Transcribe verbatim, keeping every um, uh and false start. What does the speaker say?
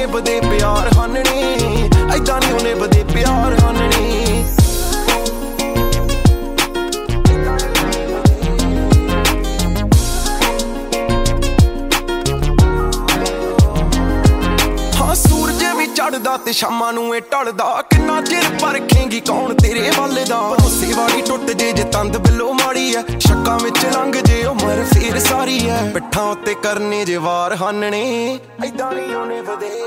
ਵਧੇ ਪਿਆਰ ਹਾਨਣੇ ਐਦਾਂ ਨਹੀਂ ਉਹਨੇ ਵਧੇ ਪਿਆਰ ਹਾਨਣੇ ਚੜਦਾ ਤੇ ਸ਼ਾਮਾਂ ਨੂੰ ਇਹ ਟਲਦਾ ਕਿੰਨਾ ਚਿਰ ਪਰਖੇਂਗੀ ਕੌਣ ਤੇਰੇ ਵੱਲ ਦਾ ਭਰੋਸੇ ਵਾਲੀ ਟੁੱਟ ਜੇ ਜੇ ਤੰਦ ਬਿੱਲੋ ਮਾੜੀ ਐ ਸ਼ੱਕਾਂ ਵਿੱਚ ਲੰਘ ਜੇ ਉਮਰ ਫੇਰ ਸਾਰੀ ਐ ਪਿੱਠਾਂ ਉੱਤੇ ਕਰਨੇ ਜੇ ਵਾਰ ਹਾਨਣੇ ਐਦਾਂ ਨਹੀਂ ਉਹਨੇ ਵਧੇ